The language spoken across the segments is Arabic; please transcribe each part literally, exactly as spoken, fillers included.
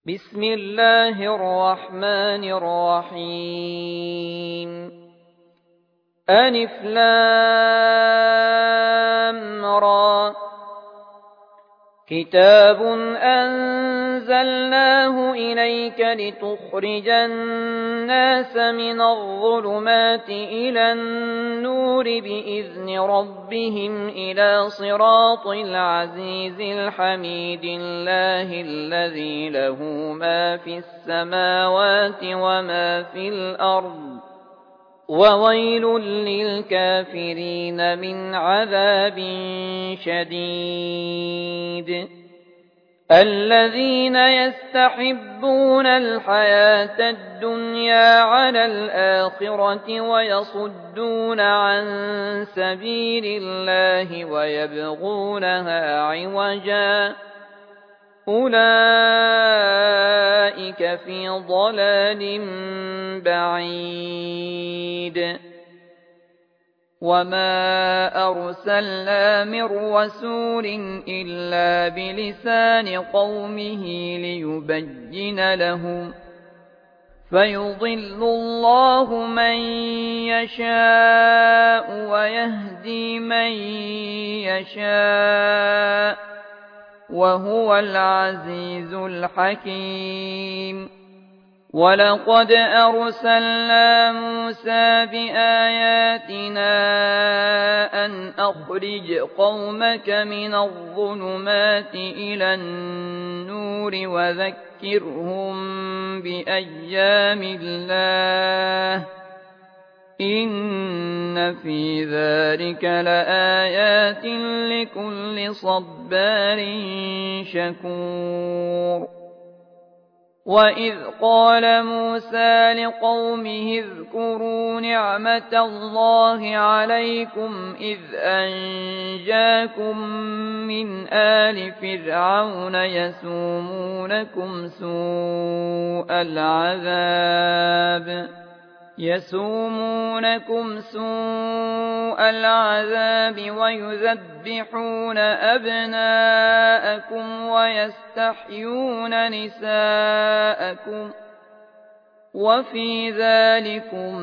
بسم الله الرحمن الرحيم ألف لام را كتاب أنزلناه إليك لتخرج الناس من الظلمات إلى النور بإذن ربهم إلى صراط العزيز الحميد الله الذي له ما في السماوات وما في الأرض وويل للكافرين من عذاب شديد الذين يستحبون الحياة الدنيا على الآخرة ويصدون عن سبيل الله ويبغونها عوجا أولئك في ضلال بعيد وما أرسلنا من رسول إلا بلسان قومه ليبين لهم فيضل الله من يشاء ويهدي من يشاء وهو العزيز الحكيم ولقد أرسلنا موسى بآياتنا أن أخرج قومك من الظلمات إلى النور وذكرهم بأيام الله إن في ذلك لآيات لكل صبار شكور وإذ قال موسى لقومه اذكروا نعمة الله عليكم إذ أنجاكم من آل فرعون يسومونكم سوء العذاب يسومونكم سوء العذاب ويذبحون أبناءكم ويستحيون نساءكم وفي ذلكم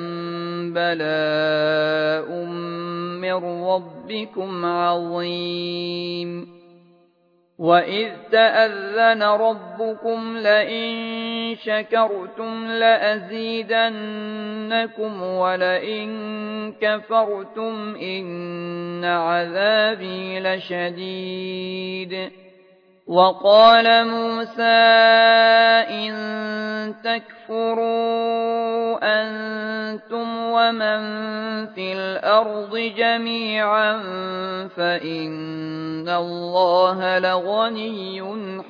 بلاء من ربكم عظيم وإذ تأذن ربكم لئن شكرتم لأزيدنكم ولئن كفرتم إن عذابي لشديد وقال موسى إن تكفروا أنتم ومن في الأرض جميعا فإن الله لغني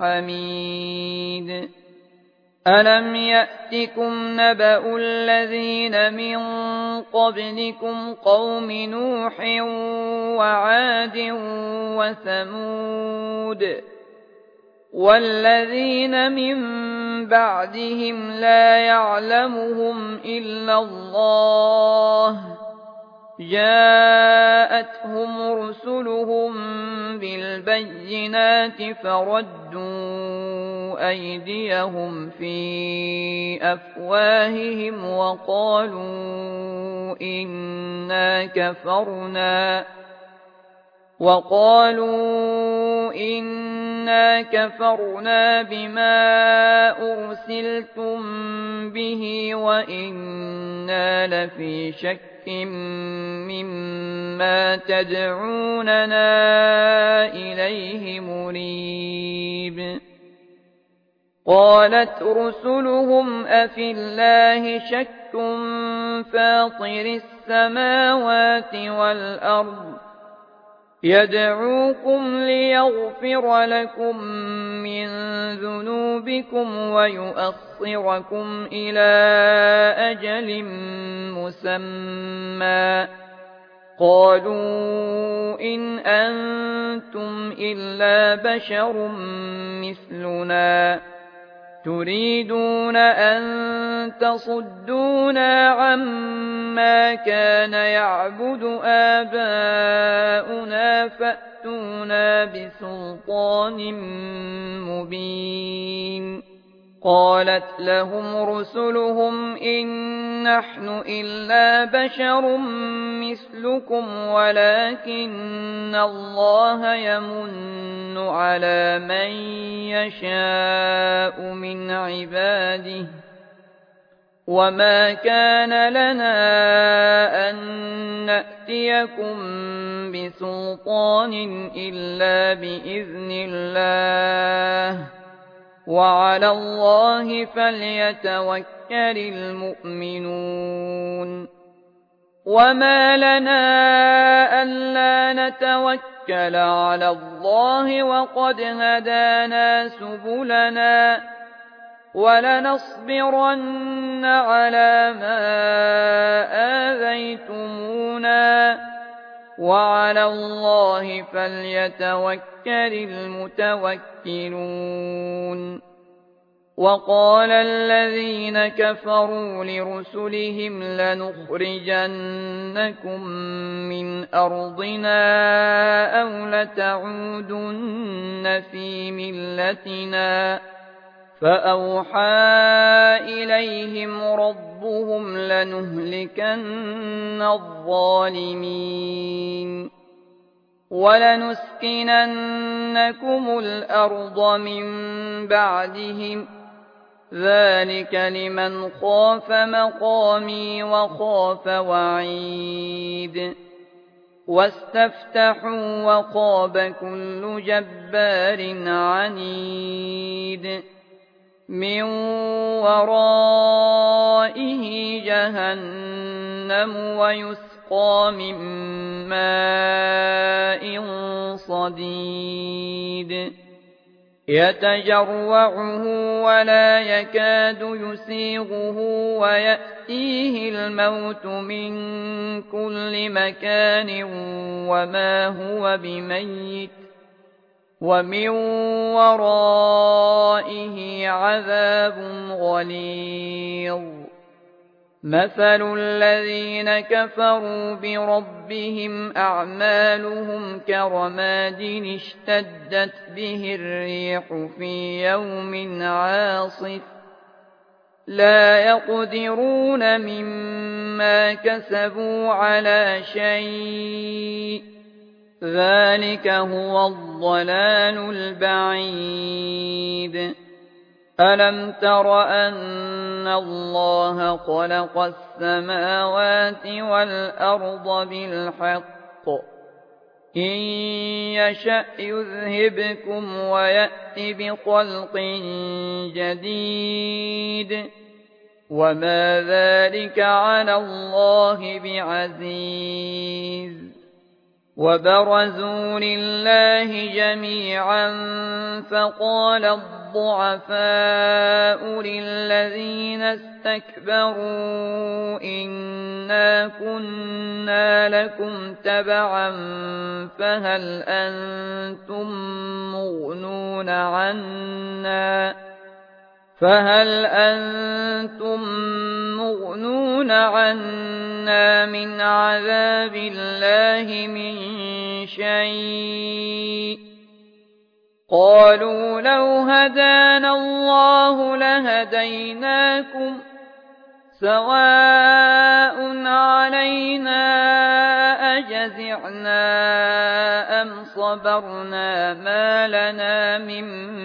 حميد ألم يأتكم نبأ الذين من قبلكم قوم نوح وعاد وثمود والذين من بعدهم لا يعلمهم إلا الله جاءتهم رسلهم بالبينات فردوا أيديهم في أفواههم وقالوا إنا كفرنا وقالوا إنا كفرنا بما أرسلتم به وإنا لفي شك مما تدعوننا إليه مريب قالت رسلهم أفي الله شك فاطر السماوات والأرض يدعوكم ليغفر لكم من ذنوبكم ويؤخركم إلى أجل مسمى قالوا إن أنتم إلا بشر مثلنا تريدون أن تصدونا عما كان يعبد آباؤنا فأتونا بسلطان مبين قالت لهم رسلهم إن نحن إلا بشر مثلكم ولكن الله يمن على من يشاء من عباده وما كان لنا أن نأتيكم بسلطان إلا بإذن الله وعلى الله فليتوكل المؤمنون وما لنا ألا نتوكل على الله وقد هدانا سبلنا ولنصبرن على ما آذيتمونا وعلى الله فليتوكل المتوكلون وقال الذين كفروا لرسلهم لنخرجنكم من أرضنا أو لتعودن في ملتنا فأوحى إليهم ربهم لنهلكن الظالمين ولنسكننكم الأرض من بعدهم ذلك لمن خاف مقامي وخاف وعيد واستفتحوا وخاب كل جبار عنيد من ورائه جهنم ويسقى من ماء صديد يتجرعه ولا يكاد يسيغه ويأتيه الموت من كل مكان وما هو بميت ومن ورائه عذاب غليظ مثل الذين كفروا بربهم أعمالهم كرماد اشتدت به الريح في يوم عاصف لا يقدرون مما كسبوا على شيء ذلك هو الضلال البعيد ألم تر أن الله خلق السماوات والأرض بالحق إن يشأ يذهبكم ويأت بخلق جديد وما ذلك على الله بعزيز وبرزوا لله جميعا فقال الضعفاء للذين استكبروا إنا كنا لكم تبعا فهل أنتم مغنون عنا فهل أنتم مغنون عنا من عذاب الله من شيء قالوا لو هدانا الله لهديناكم سواء علينا أجزعنا أم صبرنا ما لنا من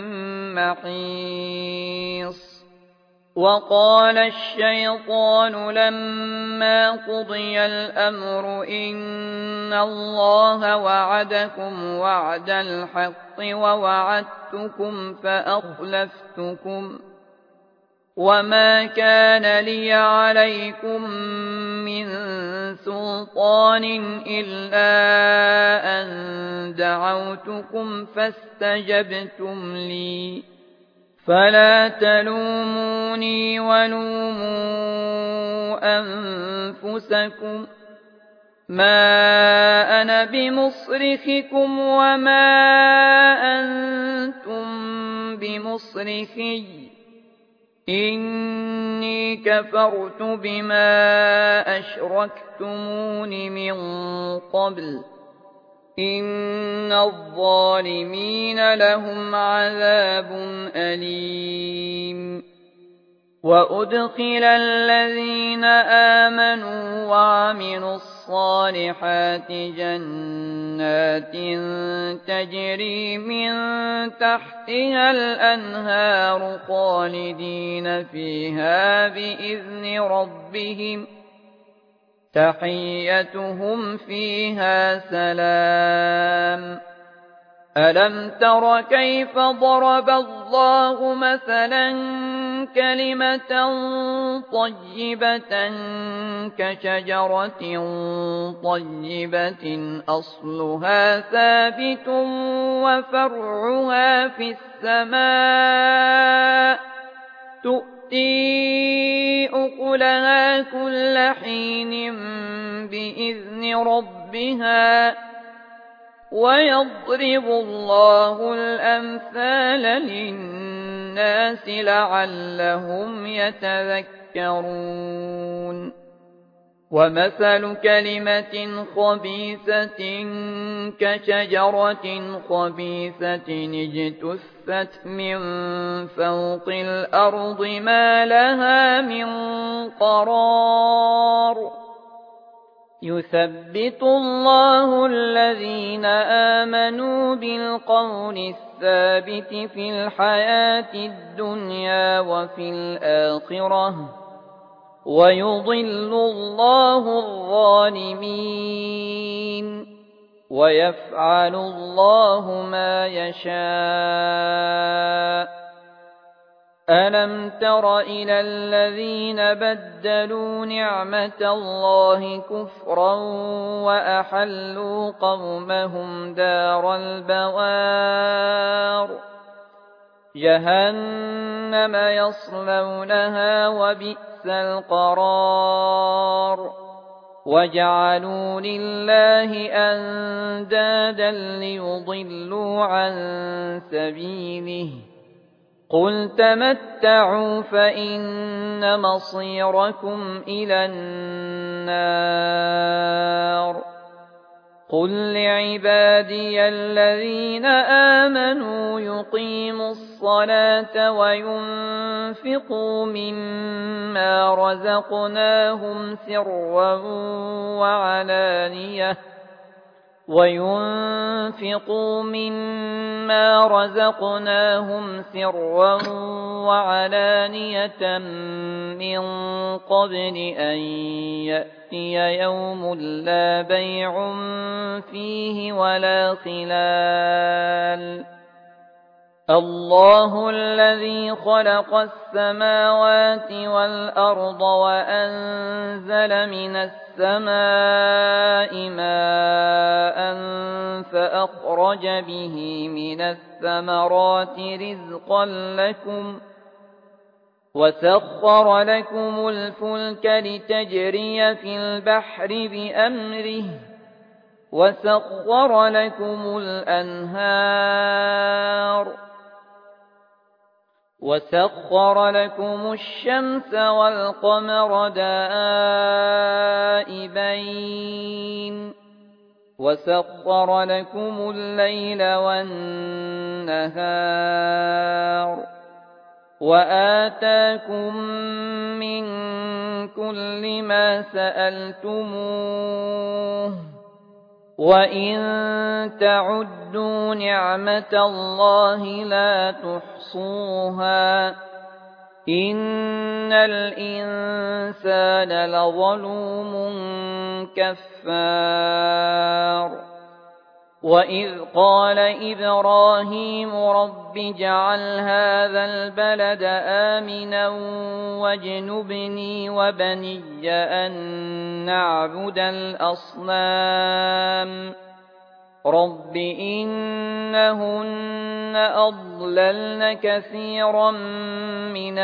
محيص وقال الشيطان لما قضي الأمر إن الله وعدكم وعد الحق ووعدتكم فأخلفتكم وما كان لي عليكم من سلطان إلا أن دعوتكم فاستجبتم لي فلا تلوموني ولوموا أنفسكم ما أنا بمصرخكم وما أنتم بمصرخي إني كفرت بما أشركتمون من قبل إن الظالمين لهم عذاب أليم وأدخل الذين آمنوا وعملوا الصالحات جنات تجري من تحتها الأنهار خالدين فيها بإذن ربهم تحيتهم فيها سلام. ألم تر كيف ضرب الله مثلا كلمة طيبة كشجرة طيبة أصلها ثابت وفرعها في السماء تؤتي أكلها كل حين بإذن ربها ويضرب الله الأمثال للناس لعلهم يتذكرون. ومثل كلمة خبيثة كشجرة خبيثة اجتثت من فوق الأرض ما لها من قرار. يثبت الله الذين آمنوا بالقول الثابت في الحياة الدنيا وفي الآخرة ويضل الله الظالمين ويفعل الله ما يشاء. ألم تر إلى الذين بدلوا نعمة الله كفرا وأحلوا قومهم دار البوار جهنم يصلونها وبئس القرار. وجعلوا لله أندادا ليضلوا عن سبيله قل تمتعوا فإن مصيركم إلى النار. قل لعبادي الذين آمنوا يقيموا الصلاة وينفقوا مما رزقناهم سرا وعلانية وينفقوا مما رزقناهم سرا وعلانية من قبل أن يأتي يوم لا بيع فيه ولا خلال. الله الذي خلق السماوات والأرض وأنزل من السماء ماء فأخرج به من الثمرات رزقا لكم وسخر لكم الفلك لتجري في البحر بأمره وسخر لكم الأنهار وسخر لكم الشمس والقمر دائبين وسخر لكم الليل والنهار وآتاكم من كل ما سألتموه وإن تعدوا نعمة الله لا تحصوها إن الإنسان لظلوم كفار. وإذ قال إبراهيم رب اجعل هذا البلد آمنا واجنبني وبني أن نعبد الأصنام رب إنهن أضللن كثيرا من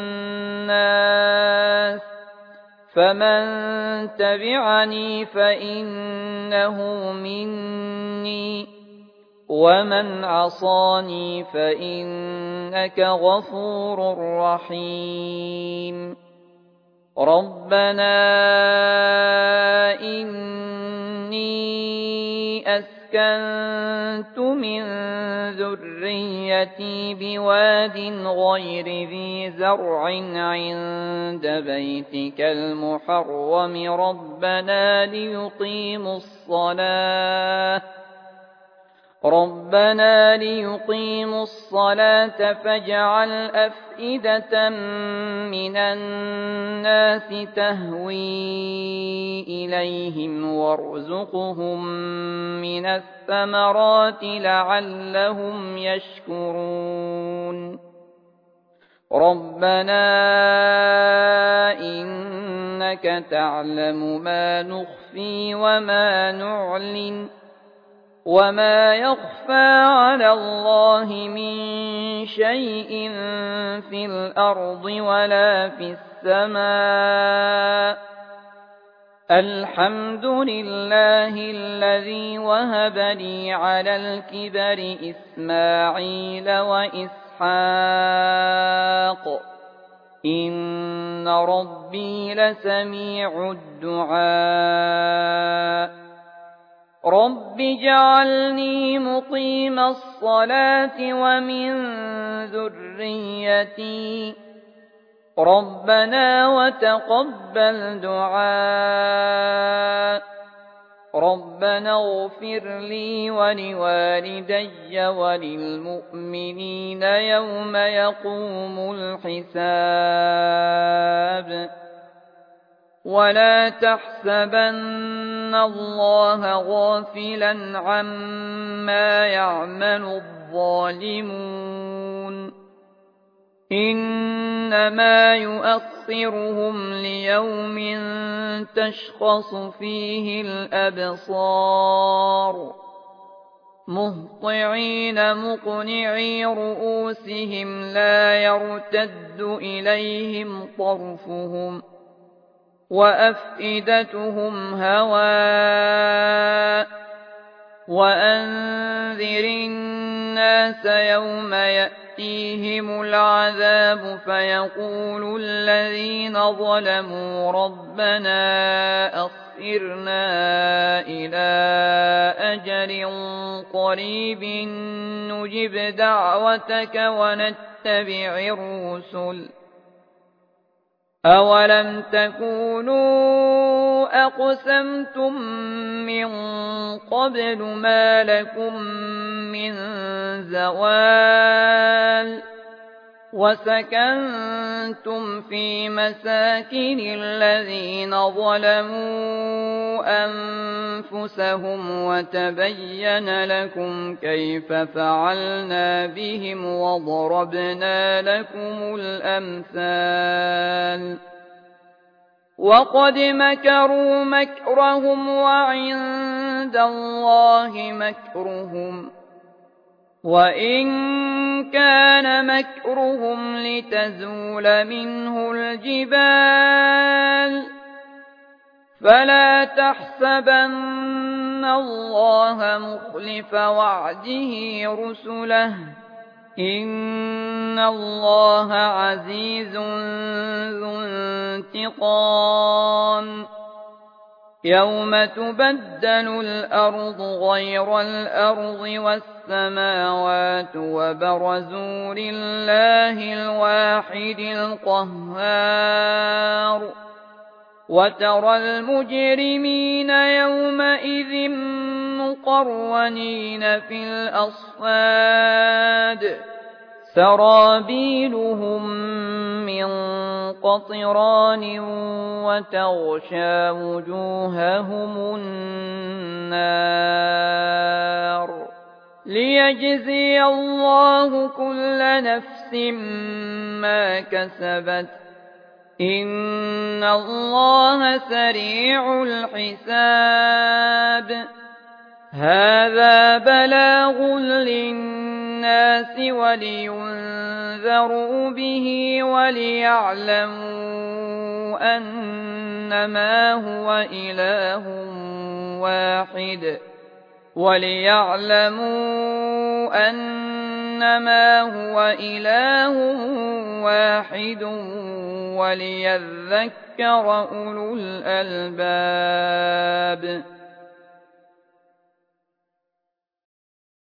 الناس فمن تبعني فإنه مني ومن عصاني فإنك غفور رحيم. ربنا إني أسألك أسكنت من ذريتي بواد غير ذي زرع عند بيتك المحرم ربنا ليقيموا الصلاة ربنا ليقيموا الصلاة فاجعل أفئدة من الناس تهوي إليهم وارزقهم من الثمرات لعلهم يشكرون ربنا إنك تعلم ما نخفي وما نعلن وما يخفى على الله من شيء في الأرض ولا في السماء الحمد لله الذي وهب لي على الكبر إسماعيل وإسحاق إن ربي لسميع الدعاء رب اجعلني مقيم الصلاة ومن ذريتي ربنا وتقبل دعاء ربنا اغفر لي ولوالدي وللمؤمنين يوم يقوم الحساب ولا تحسبن الله غافلا عما يعمل الظالمون إنما يؤخرهم ليوم تشخص فيه الأبصار مهطعين مقنعي رؤوسهم لا يرتد إليهم طرفهم وأفئدتهم هواء وأنذر الناس يوم يأتيهم العذاب فيقول الذين ظلموا ربنا أخرنا إلى أجل قريب نجب دعوتك ونتبع الرسل أولم تكونوا أقسمتم من قبل ما لكم من زوال وسكنتم في مساكن الذين ظلموا أنفسهم وتبين لكم كيف فعلنا بهم وضربنا لكم الأمثال وقد مكروا مكرهم وعند الله مكرهم وإن كان مكرهم لتزول منه الجبال فلا تحسبن الله مخلف وعده رسله إن الله عزيز ذو انتقام يوم تبدل الأرض غير الأرض والسماوات وبرزوا لله الواحد القهار وترى المجرمين يومئذ مقرنين في الأصفاد سرابيلهم من قطران وتغشى وجوههم النار ليجزي الله كل نفس ما كسبت إن الله سريع الحساب هذا بلاغ للناس ولينذروا به وليعلموا أنما هو إله واحد وليعلموا أنما هو إله واحد وليذكر أولو الألباب